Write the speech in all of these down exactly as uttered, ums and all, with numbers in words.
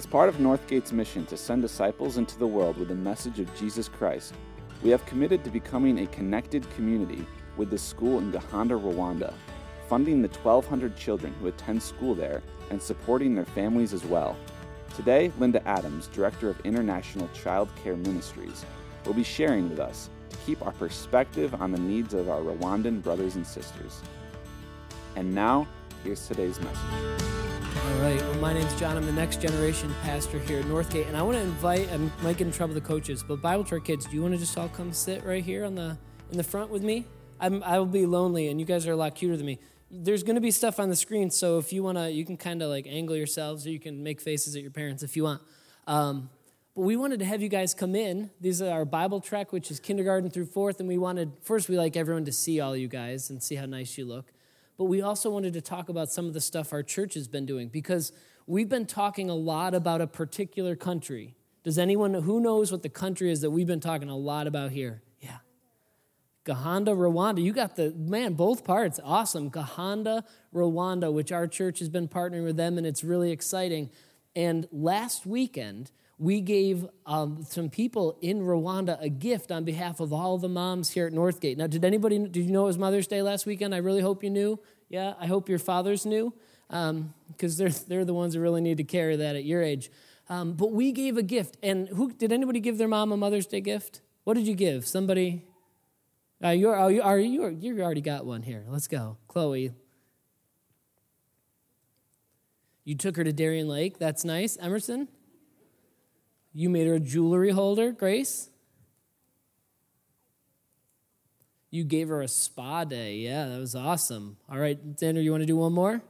As part of Northgate's mission to send disciples into the world with the message of Jesus Christ, we have committed to becoming a connected community with the school in Gahanda, Rwanda, funding the twelve hundred children who attend school there and supporting their families as well. Today, Linda Adams, Director of International Child Care Ministries, will be sharing with us to keep our perspective on the needs of our Rwandan brothers and sisters. And now, here's today's message. All right, well, my name's John. I'm the next generation pastor here at Northgate, and I want to invite, I might get in trouble with the coaches, but Bible Church kids, do you want to just all come sit right here on the in the front with me? I'm, I will be lonely, and you guys are a lot cuter than me. There's going to be stuff on the screen, so if you want to, you can kind of like angle yourselves, or you can make faces at your parents if you want. Um, but we wanted to have you guys come in. These are our Bible track, which is kindergarten through fourth, and we wanted, first we like everyone to see all you guys and see how nice you look. But we also wanted to talk about some of the stuff our church has been doing, because we've been talking a lot about a particular country. Does anyone, who knows what the country is that we've been talking a lot about here? Yeah. Gahanda, Rwanda. You got the, man, both parts. Awesome. Gahanda, Rwanda, which our church has been partnering with them, and it's really exciting. And last weekend, we gave um, some people in Rwanda a gift on behalf of all the moms here at Northgate. Now, did anybody, did you know it was Mother's Day last weekend? I really hope you knew. Yeah, I hope your fathers knew, because um, they're they're the ones who really need to carry that at your age. Um, but we gave a gift, and who did anybody give their mom a Mother's Day gift? What did you give? Somebody? Uh, you're, are you are you you already got one here? Let's go, Chloe. You took her to Darien Lake. That's nice, Emerson. You made her a jewelry holder, Grace. You gave her a spa day. Yeah, that was awesome. All right, Xander, you want to do one more?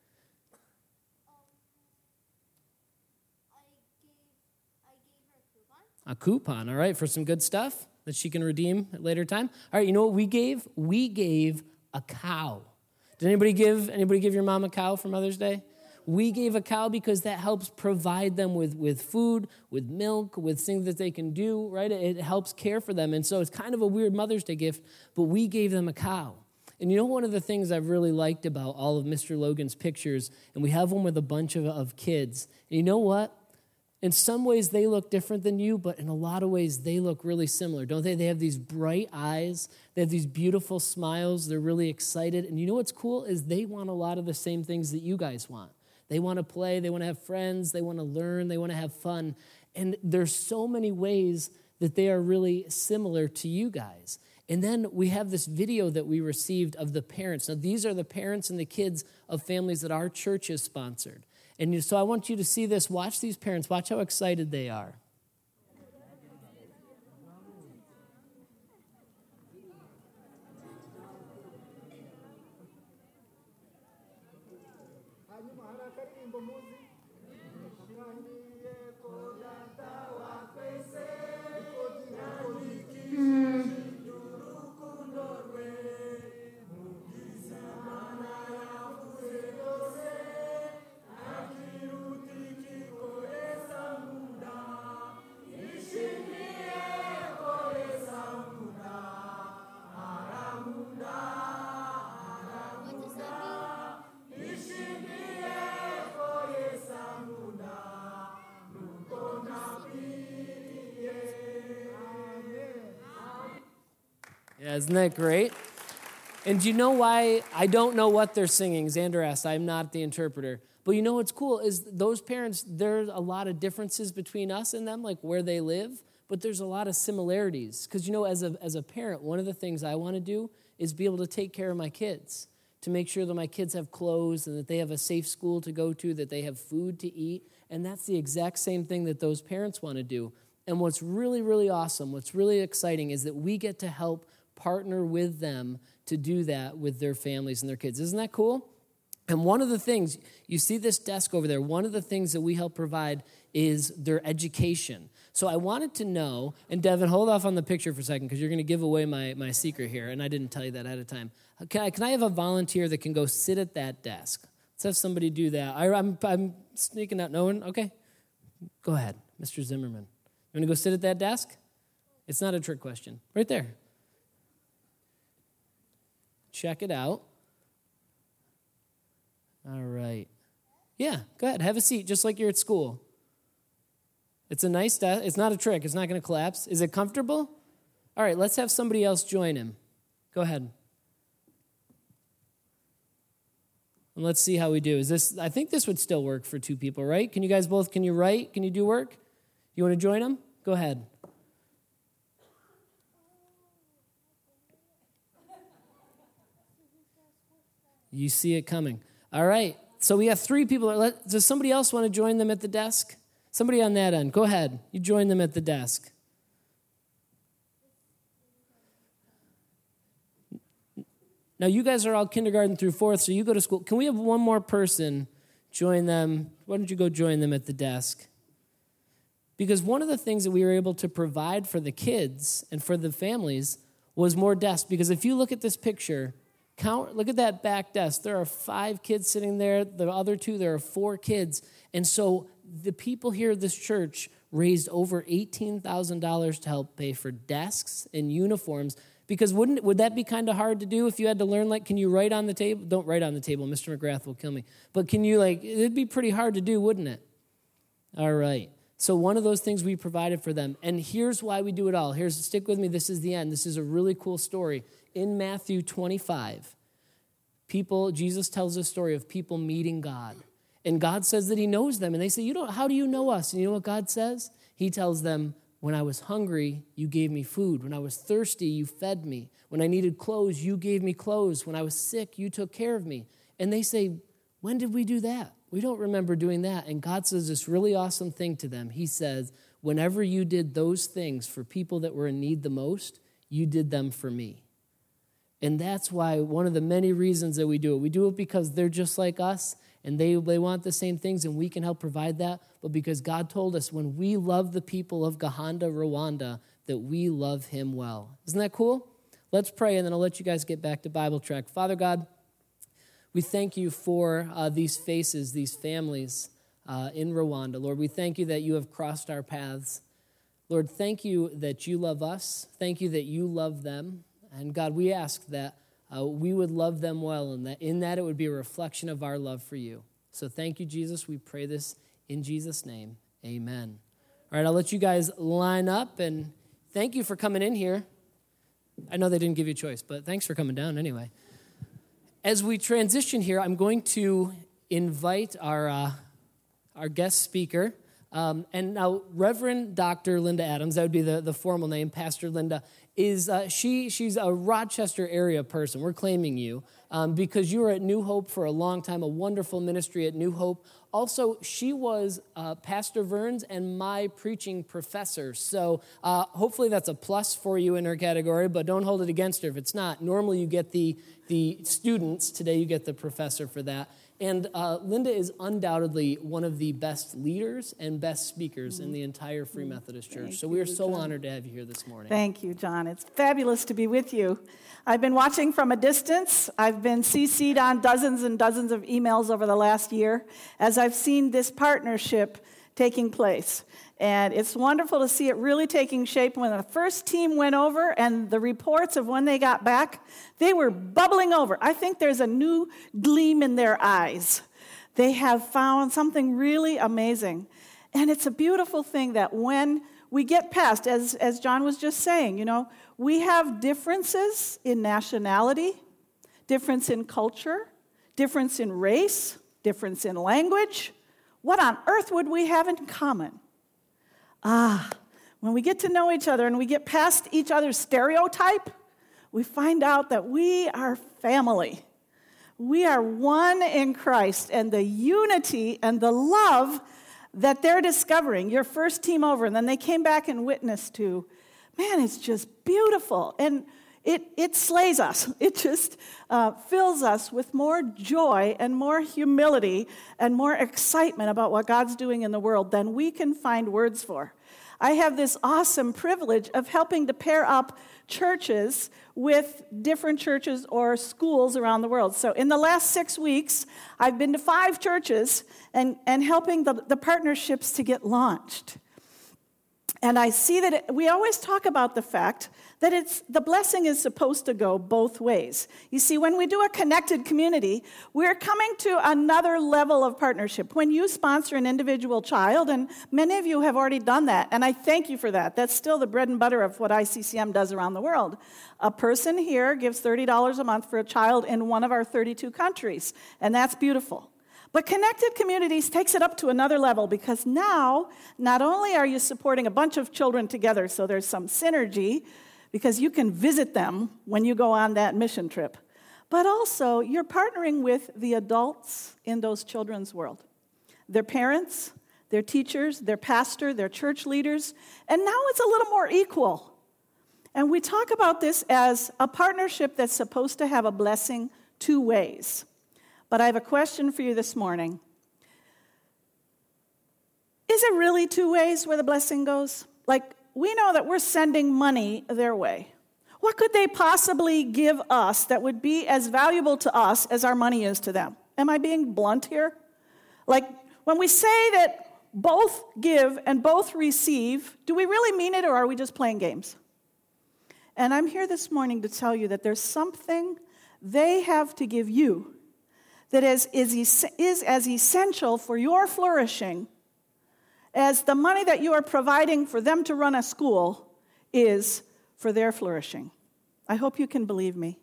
A coupon, all right, for some good stuff that she can redeem at a later time. All right, you know what we gave? We gave a cow. Did anybody give anybody give your mom a cow for Mother's Day? We gave a cow because that helps provide them with, with food, with milk, with things that they can do, right? It helps care for them. And so it's kind of a weird Mother's Day gift, but we gave them a cow. And you know, one of the things I've really liked about all of Mister Logan's pictures, and we have one with a bunch of, of kids, and you know what? In some ways, they look different than you, but in a lot of ways, they look really similar, don't they? They have these bright eyes. They have these beautiful smiles. They're really excited. And you know what's cool is they want a lot of the same things that you guys want. They want to play. They want to have friends. They want to learn. They want to have fun. And there's so many ways that they are really similar to you guys. And then we have this video that we received of the parents. Now, these are the parents and the kids of families that our church has sponsored. And so I want you to see this. Watch these parents. Watch how excited they are. Yeah, isn't that great? And do you know why? I don't know what they're singing. Xander asked. I'm not the interpreter. But you know what's cool is those parents, there's a lot of differences between us and them, like where they live, but there's a lot of similarities. Because, you know, as a, as a parent, one of the things I want to do is be able to take care of my kids, to make sure that my kids have clothes and that they have a safe school to go to, that they have food to eat. And that's the exact same thing that those parents want to do. And what's really, really awesome, what's really exciting is that we get to help partner with them to do that with their families and their kids. Isn't that cool? And one of the things, you see this desk over there, one of the things that we help provide is their education. So I wanted to know, and Devin, hold off on the picture for a second because you're going to give away my, my secret here, and I didn't tell you that ahead of time. Can I, can I have a volunteer that can go sit at that desk? Let's have somebody do that. I, I'm, I'm sneaking out. No one? Okay. Go ahead, Mister Zimmerman. You want to go sit at that desk? It's not a trick question. Right there. Check it out. All right. Yeah, go ahead. Have a seat, just like you're at school. It's a nice desk. It's not a trick. It's not going to collapse. Is it comfortable? All right, let's have somebody else join him. Go ahead. And let's see how we do. Is this? I think this would still work for two people, right? Can you guys both, can you write? Can you do work? You want to join him? Go ahead. You see it coming. All right. So we have three people. Does somebody else want to join them at the desk? Somebody on that end. Go ahead. You join them at the desk. Now, you guys are all kindergarten through fourth, so you go to school. Can we have one more person join them? Why don't you go join them at the desk? Because one of the things that we were able to provide for the kids and for the families was more desks. Because if you look at this picture, count, look at that back desk. There are five kids sitting there. The other two, there are four kids. And so the people here at this church raised over eighteen thousand dollars to help pay for desks and uniforms. Because wouldn't would that be kind of hard to do if you had to learn, like, can you write on the table? Don't write on the table. Mister McGrath will kill me. But can you, like, it'd be pretty hard to do, wouldn't it? All right. So one of those things we provided for them. And here's why we do it all. Here's, stick with me. This is the end. This is a really cool story. In Matthew twenty-five, people, Jesus tells a story of people meeting God. And God says that he knows them. And they say, you don't, how do you know us? And you know what God says? He tells them, when I was hungry, you gave me food. When I was thirsty, you fed me. When I needed clothes, you gave me clothes. When I was sick, you took care of me. And they say, when did we do that? We don't remember doing that. And God says this really awesome thing to them. He says, whenever you did those things for people that were in need the most, you did them for me. And that's why one of the many reasons that we do it. We do it because they're just like us, and they, they want the same things, and we can help provide that. But because God told us when we love the people of Gahanda, Rwanda, that we love him well. Isn't that cool? Let's pray, and then I'll let you guys get back to Bible Trek. Father God, we thank you for uh, these faces, these families uh, in Rwanda. Lord, we thank you that you have crossed our paths. Lord, thank you that you love us. Thank you that you love them. And God, we ask that uh, we would love them well, and that in that it would be a reflection of our love for you. So thank you, Jesus. We pray this in Jesus' name. Amen. All right, I'll let you guys line up, and thank you for coming in here. I know they didn't give you a choice, but thanks for coming down anyway. As we transition here, I'm going to invite our uh, our guest speaker. Um, and now, Reverend Doctor Linda Adams, that would be the, the formal name, Pastor Linda, is uh, she? she's a Rochester area person. We're claiming you um, because you were at New Hope for a long time, a wonderful ministry at New Hope. Also, she was uh, Pastor Vern's and my preaching professor. So uh, hopefully that's a plus for you in her category, but don't hold it against her if it's not. Normally you get the, the students. Today you get the professor for that. And uh, Linda is undoubtedly one of the best leaders and best speakers mm-hmm. in the entire Free Methodist Church. Thank so we are you, so John. honored to have you here this morning. Thank you, John. It's fabulous to be with you. I've been watching from a distance. I've been C C'd on dozens and dozens of emails over the last year as I've seen this partnership taking place. And it's wonderful to see it really taking shape. When the first team went over and the reports of when they got back, they were bubbling over. I think there's a new gleam in their eyes. They have found something really amazing. And it's a beautiful thing that when we get past, as, as John was just saying, you know, we have differences in nationality, difference in culture, difference in race, difference in language. What on earth would we have in common? Ah, when we get to know each other and we get past each other's stereotype, we find out that we are family. We are one in Christ, and the unity and the love that they're discovering, your first team over, and then they came back and witnessed to, man, it's just beautiful. And it, it slays us. It just uh, fills us with more joy and more humility and more excitement about what God's doing in the world than we can find words for. I have this awesome privilege of helping to pair up churches with different churches or schools around the world. So in the last six weeks, I've been to five churches and, and helping the, the partnerships to get launched. And I see that it, we always talk about the fact that it's the blessing is supposed to go both ways. You see, when we do a connected community, we're coming to another level of partnership. When you sponsor an individual child, and many of you have already done that, and I thank you for that. That's still the bread and butter of what I C C M does around the world. A person here gives thirty dollars a month for a child in one of our thirty-two countries, and that's beautiful. But Connected Communities takes it up to another level, because now, not only are you supporting a bunch of children together, so there's some synergy, because you can visit them when you go on that mission trip, but also you're partnering with the adults in those children's world. Their parents, their teachers, their pastor, their church leaders, and now it's a little more equal. And we talk about this as a partnership that's supposed to have a blessing two ways. But I have a question for you this morning. Is it really two ways where the blessing goes? Like, we know that we're sending money their way. What could they possibly give us that would be as valuable to us as our money is to them? Am I being blunt here? Like, when we say that both give and both receive, do we really mean it, or are we just playing games? And I'm here this morning to tell you that there's something they have to give you that is, is, is as essential for your flourishing as the money that you are providing for them to run a school is for their flourishing. I hope you can believe me.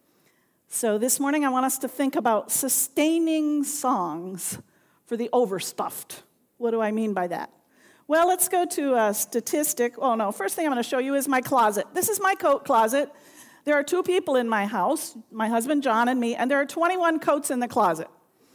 So this morning I want us to think about sustaining songs for the overstuffed. What do I mean by that? Well, let's go to a statistic. Oh no, first thing I'm going to show you is my closet. This is my coat closet. There are two people in my house, my husband John and me, and there are twenty-one coats in the closet.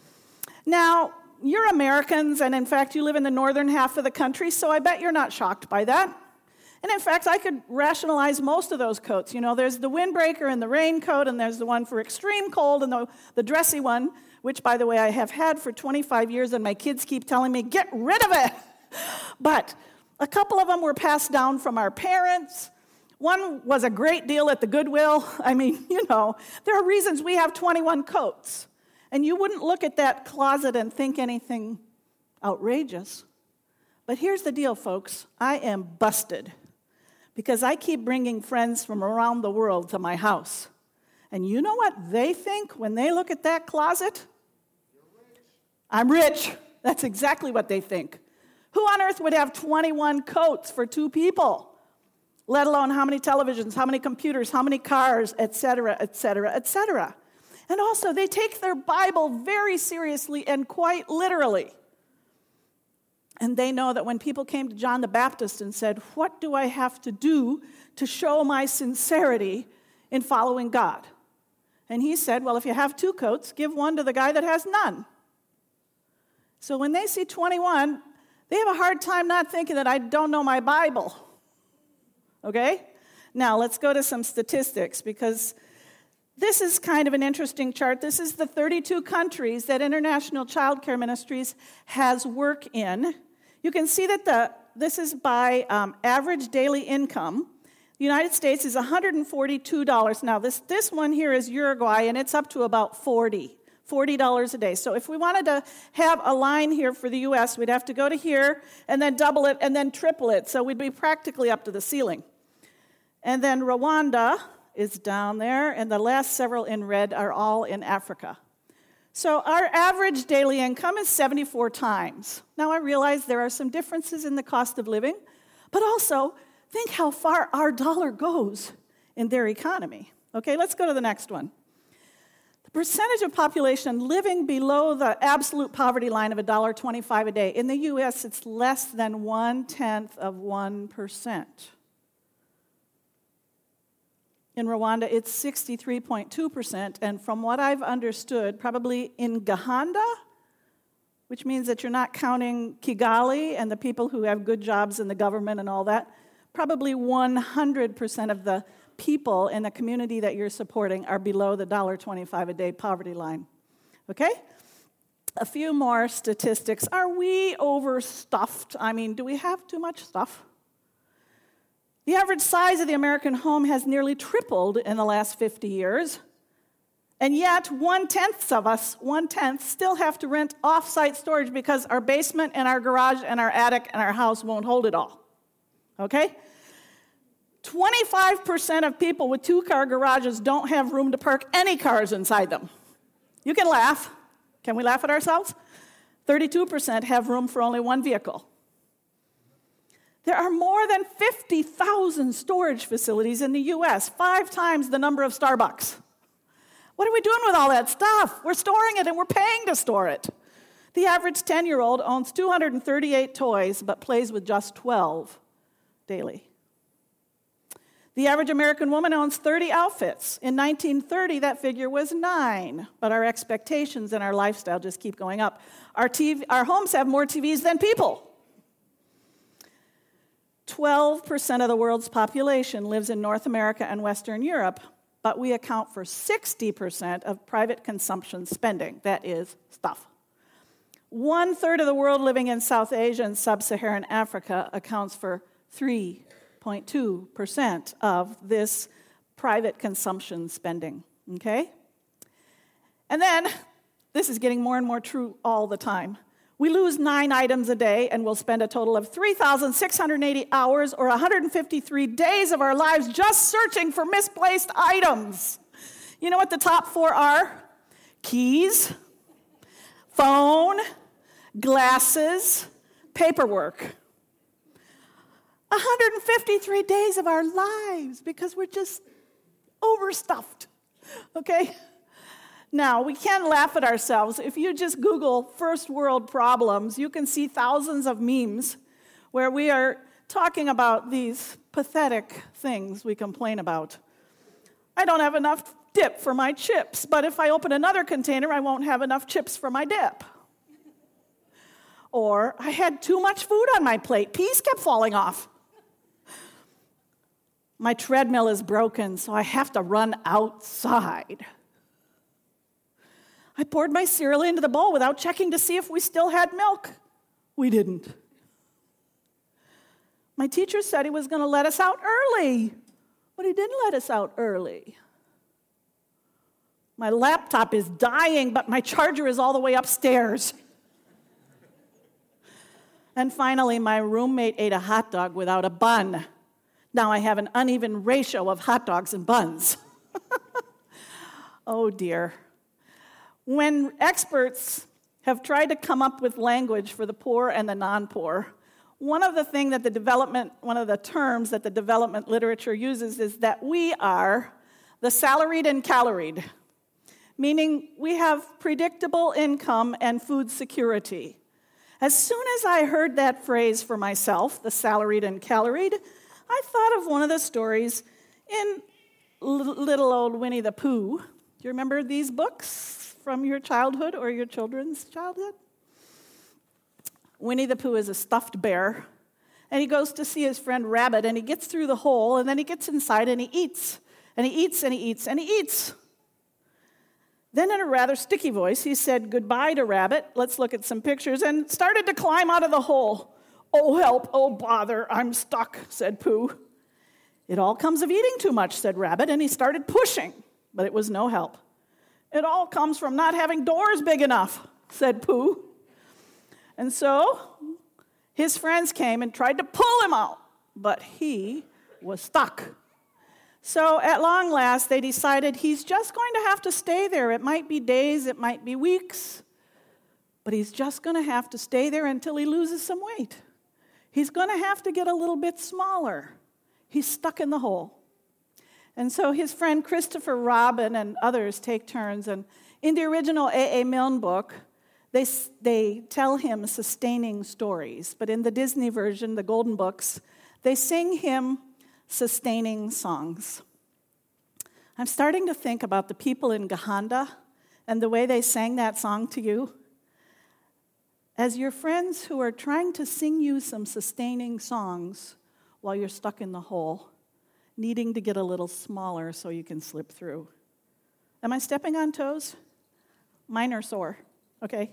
Now, you're Americans, and in fact, you live in the northern half of the country, so I bet you're not shocked by that. And in fact, I could rationalize most of those coats. You know, there's the windbreaker and the raincoat, and there's the one for extreme cold, and the, the dressy one, which, by the way, I have had for twenty-five years, and my kids keep telling me, get rid of it. But a couple of them were passed down from our parents. One was a great deal at the Goodwill. I mean, you know, there are reasons we have twenty-one coats. And you wouldn't look at that closet and think anything outrageous. But here's the deal, folks. I am busted because I keep bringing friends from around the world to my house. And you know what they think when they look at that closet? You're rich. I'm rich. That's exactly what they think. Who on earth would have twenty-one coats for two people? Let alone how many televisions, how many computers, how many cars, et cetera, et cetera, et cetera. And also, they take their Bible very seriously and quite literally. And they know that when people came to John the Baptist and said, what do I have to do to show my sincerity in following God? And he said, well, if you have two coats, give one to the guy that has none. So when they see twenty-one, they have a hard time not thinking that I don't know my Bible. Okay? Now, let's go to some statistics, because this is kind of an interesting chart. This is the thirty-two countries that International Child Care Ministries has work in. You can see that the this is by um, average daily income. The United States is one hundred forty-two dollars. Now, this, this one here is Uruguay, and it's up to about forty dollars a day. So if we wanted to have a line here for the U S, we'd have to go to here and then double it and then triple it. So we'd be practically up to the ceiling. And then Rwanda is down there, and the last several in red are all in Africa. So our average daily income is seventy-four times. Now I realize there are some differences in the cost of living, but also think how far our dollar goes in their economy. Okay, let's go to the next one. The percentage of population living below the absolute poverty line of one dollar and twenty-five cents a day. In the U S, it's less than one-tenth of one percent. In Rwanda, it's sixty-three point two percent, and from what I've understood, probably in Gahanda, which means that you're not counting Kigali and the people who have good jobs in the government and all that, probably one hundred percent of the people in the community that you're supporting are below the one dollar and twenty-five cents a day poverty line. Okay? A few more statistics. Are we overstuffed? I mean, do we have too much stuff? The average size of the American home has nearly tripled in the last fifty years. And yet, one-tenth of us, one-tenth, still have to rent off-site storage because our basement and our garage and our attic and our house won't hold it all. okay? twenty-five percent of people with two-car garages don't have room to park any cars inside them. You can laugh. Can we laugh at ourselves? thirty-two percent have room for only one vehicle. There are more than fifty thousand storage facilities in the U S, five times the number of Starbucks. What are we doing with all that stuff? We're storing it and we're paying to store it. The average ten-year-old owns two hundred thirty-eight toys but plays with just twelve daily. The average American woman owns thirty outfits. In nineteen thirty, that figure was nine, but our expectations and our lifestyle just keep going up. Our, T V, our homes have more T Vs than people. twelve percent of the world's population lives in North America and Western Europe, but we account for sixty percent of private consumption spending. That is stuff. One-third of the world living in South Asia and Sub-Saharan Africa accounts for three zero point two percent of this private consumption spending, okay? And then, this is getting more and more true all the time. We lose nine items a day, and we'll spend a total of three thousand six hundred eighty hours or one hundred fifty-three days of our lives just searching for misplaced items. You know what the top four are? Keys, phone, glasses, paperwork. one hundred fifty-three days of our lives because we're just overstuffed, okay? Now, we can laugh at ourselves. If you just Google first world problems, you can see thousands of memes where we are talking about these pathetic things we complain about. I don't have enough dip for my chips, but if I open another container, I won't have enough chips for my dip. Or, I had too much food on my plate. Peas kept falling off. My treadmill is broken, so I have to run outside. I poured my cereal into the bowl without checking to see if we still had milk. We didn't. My teacher said he was going to let us out early, but he didn't let us out early. My laptop is dying, but my charger is all the way upstairs. And finally, my roommate ate a hot dog without a bun. Now I have an uneven ratio of hot dogs and buns. Oh, dear. When experts have tried to come up with language for the poor and the non-poor, one of the thing that the development, one of the terms that the development literature uses is that we are the salaried and caloried, meaning we have predictable income and food security. As soon as I heard that phrase for myself, the salaried and caloried, I thought of one of the stories in Little Old Winnie the Pooh. Do you remember these books from your childhood or your children's childhood? Winnie the Pooh is a stuffed bear, and he goes to see his friend Rabbit, and he gets through the hole, and then he gets inside, and he eats, and he eats, and he eats, and he eats. Then in a rather sticky voice, he said goodbye to Rabbit, let's look at some pictures, and started to climb out of the hole. Oh, help, oh, bother, I'm stuck, said Pooh. It all comes of eating too much, said Rabbit, and he started pushing, but it was no help. It all comes from not having doors big enough, said Pooh. And so his friends came and tried to pull him out, but he was stuck. So at long last, they decided he's just going to have to stay there. It might be days, it might be weeks, but he's just going to have to stay there until he loses some weight. He's going to have to get a little bit smaller. He's stuck in the hole. And so his friend Christopher Robin and others take turns. And in the original A A. Milne book, they, they tell him sustaining stories. But in the Disney version, the Golden Books, they sing him sustaining songs. I'm starting to think about the people in Gahanda and the way they sang that song to you. As your friends who are trying to sing you some sustaining songs while you're stuck in the hole, needing to get a little smaller so you can slip through. Am I stepping on toes? Mine are sore, okay?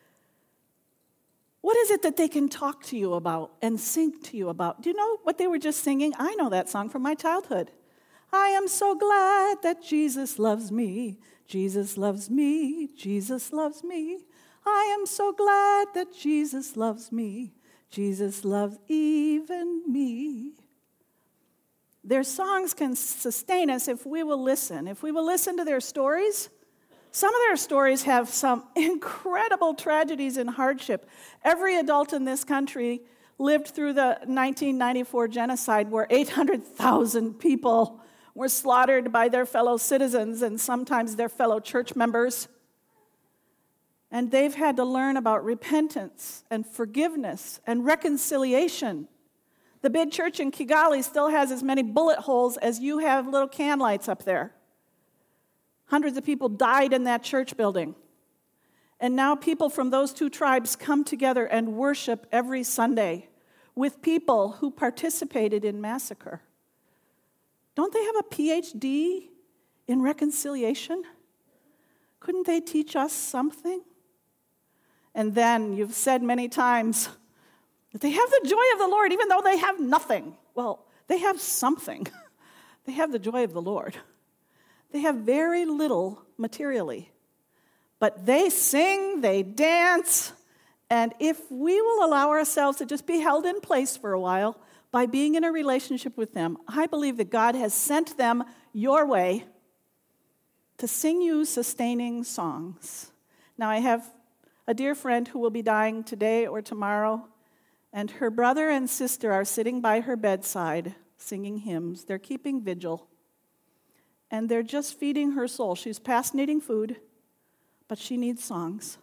What is it that they can talk to you about and sing to you about? Do you know what they were just singing? I know that song from my childhood. I am so glad that Jesus loves me. Jesus loves me. Jesus loves me. I am so glad that Jesus loves me. Jesus loves even me. Their songs can sustain us if we will listen. If we will listen to their stories. Some of their stories have some incredible tragedies and hardship. Every adult in this country lived through the nineteen ninety-four genocide, where eight hundred thousand people were slaughtered by their fellow citizens and sometimes their fellow church members. And they've had to learn about repentance and forgiveness and reconciliation. The big church in Kigali still has as many bullet holes as you have little can lights up there. Hundreds of people died in that church building. And now people from those two tribes come together and worship every Sunday with people who participated in massacre. Don't they have a P H D in reconciliation? Couldn't they teach us something? And then you've said many times that they have the joy of the Lord, even though they have nothing. Well, they have something. They have the joy of the Lord. They have very little materially. But they sing, they dance, and if we will allow ourselves to just be held in place for a while by being in a relationship with them, I believe that God has sent them your way to sing you sustaining songs. Now, I have a dear friend who will be dying today or tomorrow, and her brother and sister are sitting by her bedside singing hymns. They're keeping vigil, and they're just feeding her soul. She's past needing food, but she needs songs.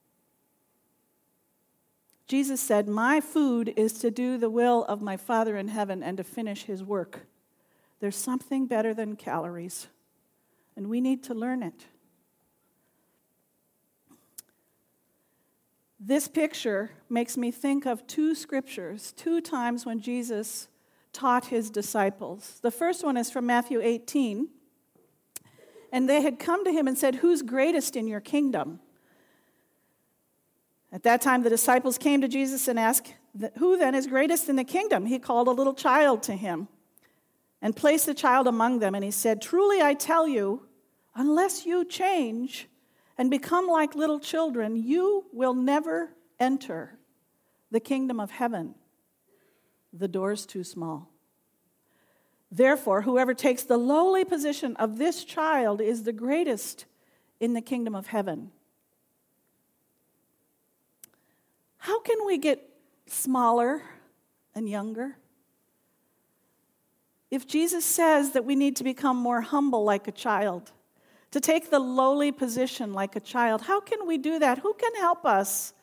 Jesus said, "My food is to do the will of my Father in heaven and to finish his work." There's something better than calories, and we need to learn it. This picture makes me think of two scriptures, two times when Jesus taught his disciples. The first one is from Matthew eighteen. And they had come to him and said, "Who's greatest in your kingdom?" At that time, the disciples came to Jesus and asked, "Who then is greatest in the kingdom?" He called a little child to him and placed the child among them. And he said, "Truly I tell you, unless you change and become like little children, you will never enter the kingdom of heaven. The door's too small. Therefore, whoever takes the lowly position of this child is the greatest in the kingdom of heaven." How can we get smaller and younger? If Jesus says that we need to become more humble like a child, to take the lowly position like a child, how can we do that? Who can help us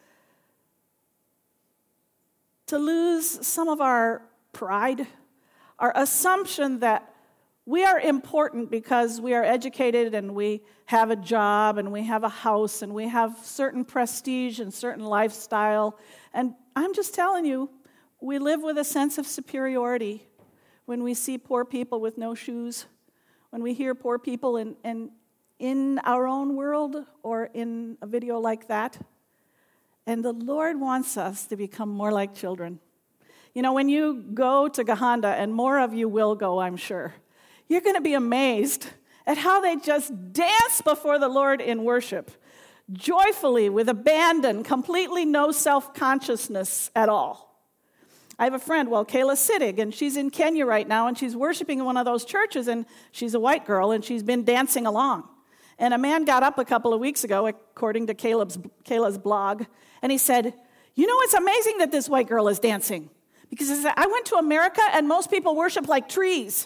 to lose some of our pride, our assumption that we are important because we are educated and we have a job and we have a house and we have certain prestige and certain lifestyle? And I'm just telling you, we live with a sense of superiority when we see poor people with no shoes, when we hear poor people in, in, in our own world or in a video like that. And the Lord wants us to become more like children. You know, when you go to Gahanda, and more of you will go, I'm sure, you're going to be amazed at how they just dance before the Lord in worship, joyfully, with abandon, completely no self-consciousness at all. I have a friend, well, Kayla Sittig, and she's in Kenya right now, and she's worshiping in one of those churches, and she's a white girl, and she's been dancing along. And a man got up a couple of weeks ago, according to Caleb's, Kayla's blog, and he said, "You know, it's amazing that this white girl is dancing. Because he said, I went to America, and most people worship like trees."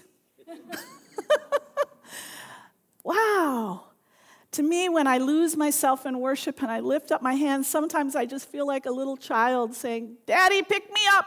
Wow. To me, when I lose myself in worship and I lift up my hands, sometimes I just feel like a little child saying, "Daddy, pick me up."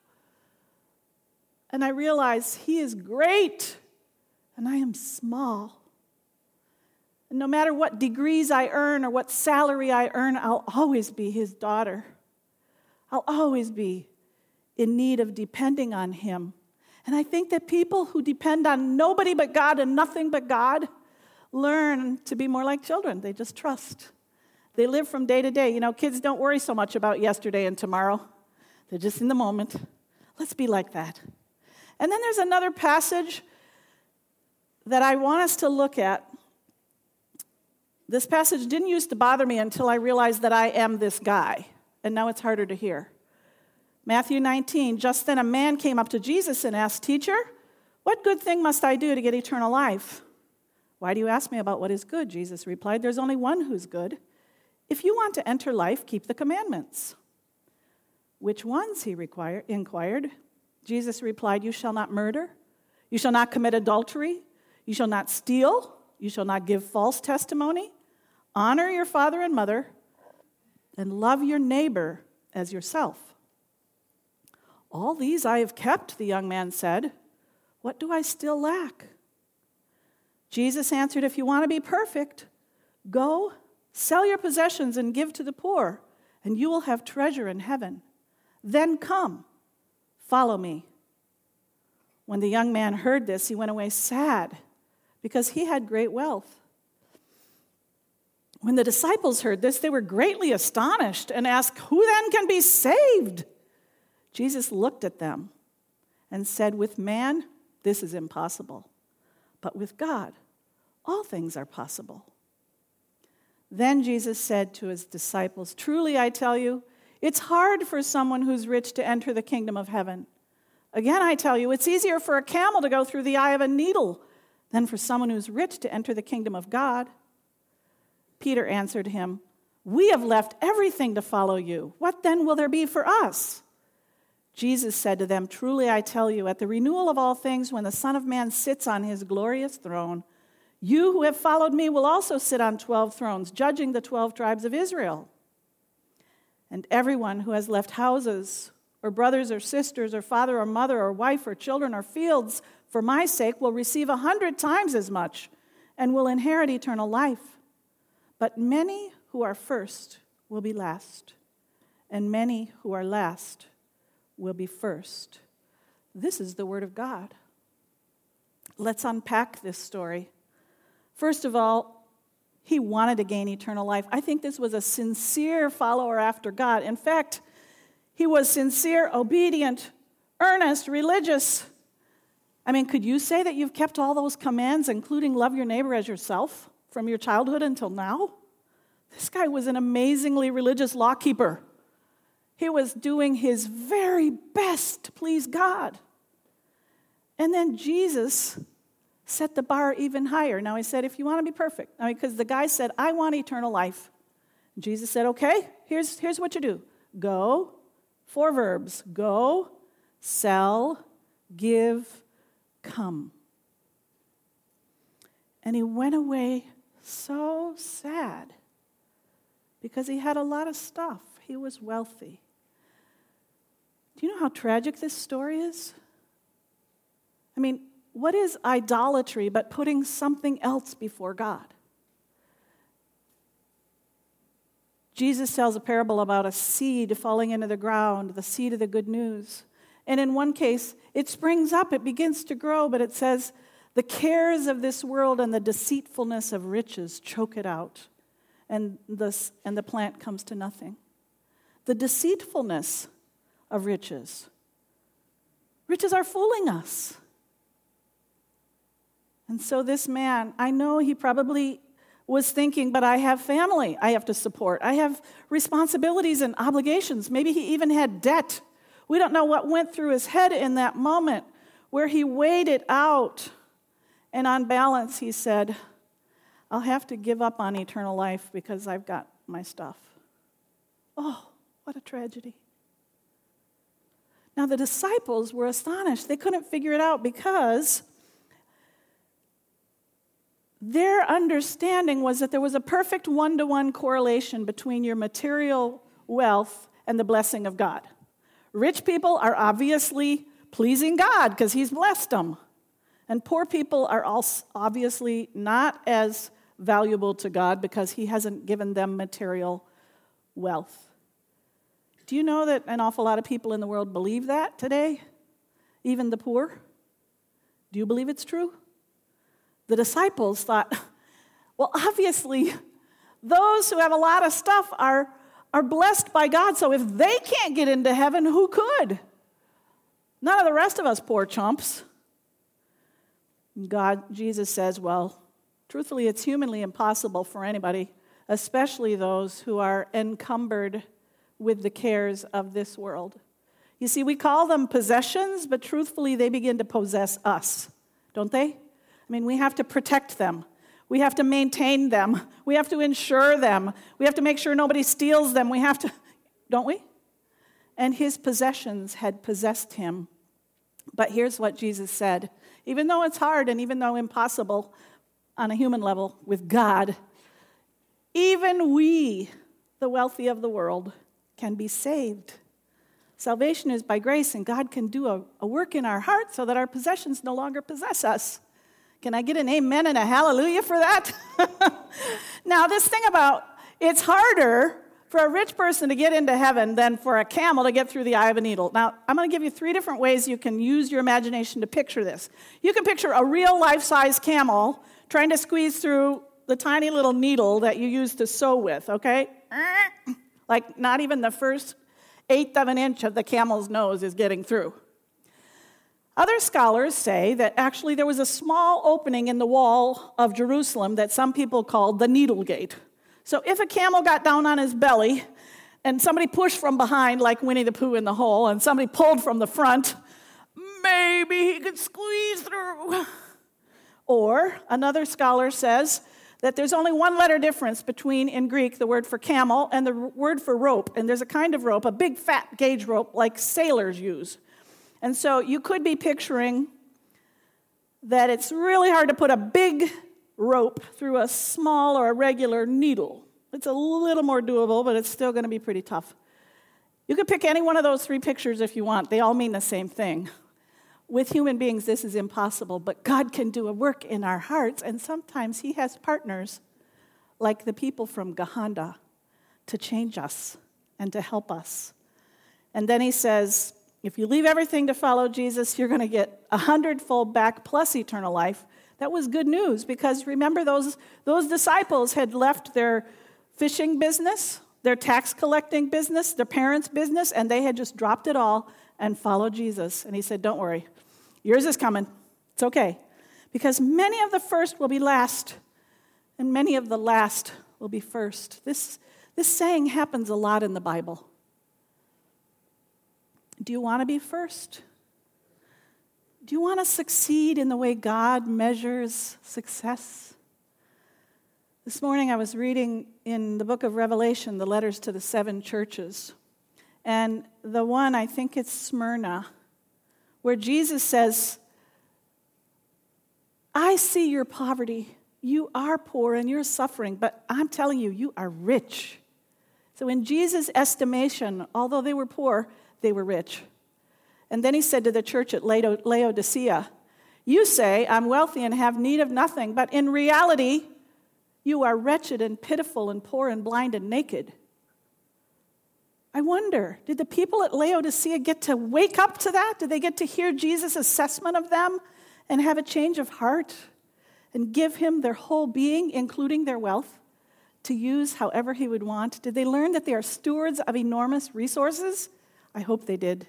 And I realize he is great, and I am small. And no matter what degrees I earn or what salary I earn, I'll always be his daughter. I'll always be in need of depending on him. And I think that people who depend on nobody but God and nothing but God learn to be more like children. They just trust. They live from day to day. You know, kids don't worry so much about yesterday and tomorrow. They're just in the moment. Let's be like that. And then there's another passage that I want us to look at. This passage didn't used to bother me until I realized that I am this guy. And now it's harder to hear. Matthew nineteen, just then a man came up to Jesus and asked, "Teacher, what good thing must I do to get eternal life?" "Why do you ask me about what is good?" Jesus replied. "There's only one who's good. If you want to enter life, keep the commandments." "Which ones?" he required, inquired. Jesus replied, "You shall not murder. You shall not commit adultery. You shall not steal. You shall not give false testimony. Honor your father and mother, and love your neighbor as yourself." "All these I have kept," the young man said. "What do I still lack?" Jesus answered, "If you want to be perfect, go, sell your possessions and give to the poor, and you will have treasure in heaven. Then come, follow me." When the young man heard this, he went away sad, because he had great wealth. When the disciples heard this, they were greatly astonished and asked, "Who then can be saved?" Jesus looked at them and said, "With man, this is impossible, but with God, all things are possible." Then Jesus said to his disciples, "Truly I tell you, it's hard for someone who's rich to enter the kingdom of heaven. Again, I tell you, it's easier for a camel to go through the eye of a needle than for someone who's rich to enter the kingdom of God." Peter answered him, "We have left everything to follow you. What then will there be for us?" Jesus said to them, "Truly I tell you, at the renewal of all things, when the Son of Man sits on his glorious throne, you who have followed me will also sit on twelve thrones, judging the twelve tribes of Israel. And everyone who has left houses, or brothers or sisters, or father or mother, or wife or children, or fields, for my sake, will receive a hundred times as much, and will inherit eternal life. But many who are first will be last, and many who are last will be first." This is the word of God. Let's unpack this story. First of all, he wanted to gain eternal life. I think this was a sincere follower after God. In fact, he was sincere, obedient, earnest, religious. I mean, could you say that you've kept all those commands, including love your neighbor as yourself, from your childhood until now? This guy was an amazingly religious lawkeeper. He was doing his very best to please God. And then Jesus set the bar even higher. Now, he said, if you want to be perfect, I mean, because the guy said, "I want eternal life." Jesus said, "Okay, here's, here's what you do. Go, four verbs, go, sell, give, come." And he went away so sad because he had a lot of stuff. He was wealthy. Do you know how tragic this story is? I mean, what is idolatry but putting something else before God? Jesus tells a parable about a seed falling into the ground, the seed of the good news. And in one case, it springs up, it begins to grow, but it says, the cares of this world and the deceitfulness of riches choke it out, and the, and the plant comes to nothing. The deceitfulness of riches. Riches are fooling us. And so this man, I know he probably was thinking, but I have family I have to support. I have responsibilities and obligations. Maybe he even had debt. We don't know what went through his head in that moment where he weighed it out. And on balance, he said, I'll have to give up on eternal life because I've got my stuff. Oh, what a tragedy. Now, the disciples were astonished. They couldn't figure it out because their understanding was that there was a perfect one-to-one correlation between your material wealth and the blessing of God. Rich people are obviously pleasing God because he's blessed them. And poor people are also obviously not as valuable to God because he hasn't given them material wealth. Do you know that an awful lot of people in the world believe that today? Even the poor? Do you believe it's true? The disciples thought, well, obviously, those who have a lot of stuff are, are blessed by God, so if they can't get into heaven, who could? None of the rest of us poor chumps. God, Jesus says, well, truthfully, it's humanly impossible for anybody, especially those who are encumbered with the cares of this world. You see, we call them possessions, but truthfully, they begin to possess us, don't they? I mean, we have to protect them. We have to maintain them. We have to insure them. We have to make sure nobody steals them. We have to, don't we? And his possessions had possessed him. But here's what Jesus said. Even though it's hard and even though impossible on a human level with God, even we, the wealthy of the world, can be saved. Salvation is by grace, and God can do a, a work in our hearts so that our possessions no longer possess us. Can I get an amen and a hallelujah for that? Now, this thing about it's harder for a rich person to get into heaven than for a camel to get through the eye of a needle. Now, I'm going to give you three different ways you can use your imagination to picture this. You can picture a real life-size camel trying to squeeze through the tiny little needle that you use to sew with, okay? Like not even the first eighth of an inch of the camel's nose is getting through. Other scholars say that actually there was a small opening in the wall of Jerusalem that some people called the Needle Gate. So if a camel got down on his belly and somebody pushed from behind like Winnie the Pooh in the hole and somebody pulled from the front, maybe he could squeeze through. Or another scholar says that there's only one letter difference between, in Greek, the word for camel and the word for rope. And there's a kind of rope, a big fat gauge rope like sailors use. And so you could be picturing that it's really hard to put a big rope through a small or a regular needle. It's a little more doable, but it's still going to be pretty tough. You could pick any one of those three pictures if you want. They all mean the same thing. With human beings, this is impossible, but God can do a work in our hearts, and sometimes he has partners like the people from Gehenna to change us and to help us. And then he says, if you leave everything to follow Jesus, you're going to get a hundredfold back plus eternal life. That was good news because remember those, those disciples had left their fishing business, their tax collecting business, their parents' business, and they had just dropped it all and followed Jesus. And he said, don't worry, yours is coming. It's okay. Because many of the first will be last, and many of the last will be first. This, this saying happens a lot in the Bible. Do you want to be first? Do you want to succeed in the way God measures success? This morning I was reading in the book of Revelation the letters to the seven churches. And the one, I think it's Smyrna, where Jesus says, I see your poverty. You are poor and you're suffering, but I'm telling you, you are rich. So in Jesus' estimation, although they were poor, they were rich. And then he said to the church at Laodicea, you say, I'm wealthy and have need of nothing, but in reality, you are wretched and pitiful and poor and blind and naked. I wonder, did the people at Laodicea get to wake up to that? Did they get to hear Jesus' assessment of them and have a change of heart and give him their whole being, including their wealth, to use however he would want? Did they learn that they are stewards of enormous resources? I hope they did.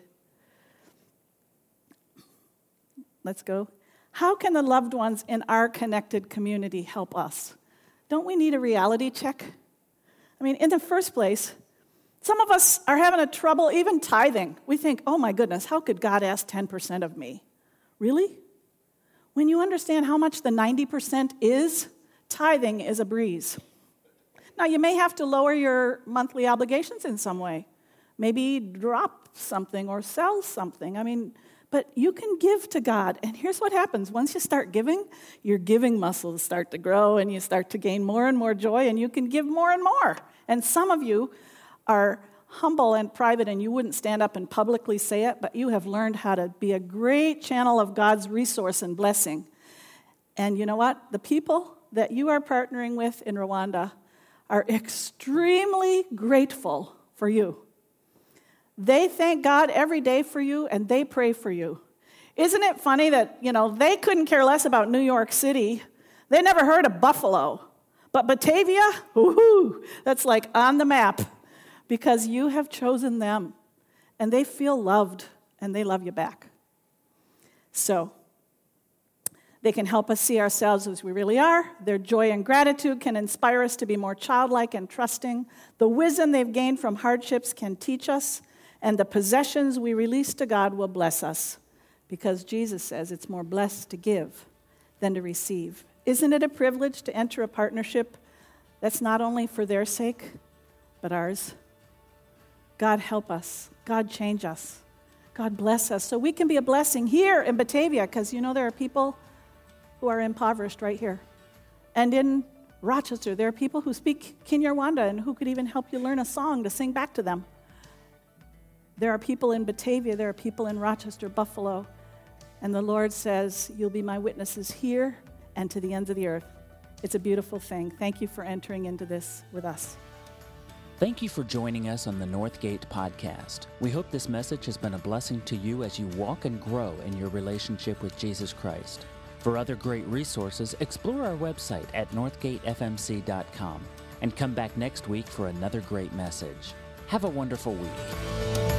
Let's go. How can the loved ones in our connected community help us? Don't we need a reality check? I mean, in the first place, some of us are having a trouble even tithing. We think, oh my goodness, how could God ask ten percent of me? Really? When you understand how much the ninety percent is, tithing is a breeze. Now, you may have to lower your monthly obligations in some way. Maybe drop something or sell something. I mean, but you can give to God. And here's what happens. Once you start giving, your giving muscles start to grow and you start to gain more and more joy and you can give more and more. And some of you are humble and private and you wouldn't stand up and publicly say it, but you have learned how to be a great channel of God's resource and blessing. And you know what? The people that you are partnering with in Rwanda are extremely grateful for you. They thank God every day for you, and they pray for you. Isn't it funny that, you know, they couldn't care less about New York City. They never heard of Buffalo. But Batavia, woohoo, that's like on the map because you have chosen them, and they feel loved, and they love you back. So they can help us see ourselves as we really are. Their joy and gratitude can inspire us to be more childlike and trusting. The wisdom they've gained from hardships can teach us And the possessions we release to God will bless us, because Jesus says it's more blessed to give than to receive. Isn't it a privilege to enter a partnership that's not only for their sake, but ours? God help us. God change us. God bless us so we can be a blessing here in Batavia, because you know there are people who are impoverished right here. And in Rochester, there are people who speak Kinyarwanda and who could even help you learn a song to sing back to them. There are people in Batavia, there are people in Rochester, Buffalo, and the Lord says, you'll be my witnesses here and to the ends of the earth. It's a beautiful thing. Thank you for entering into this with us. Thank you for joining us on the Northgate Podcast. We hope this message has been a blessing to you as you walk and grow in your relationship with Jesus Christ. For other great resources, explore our website at northgate f m c dot com and come back next week for another great message. Have a wonderful week.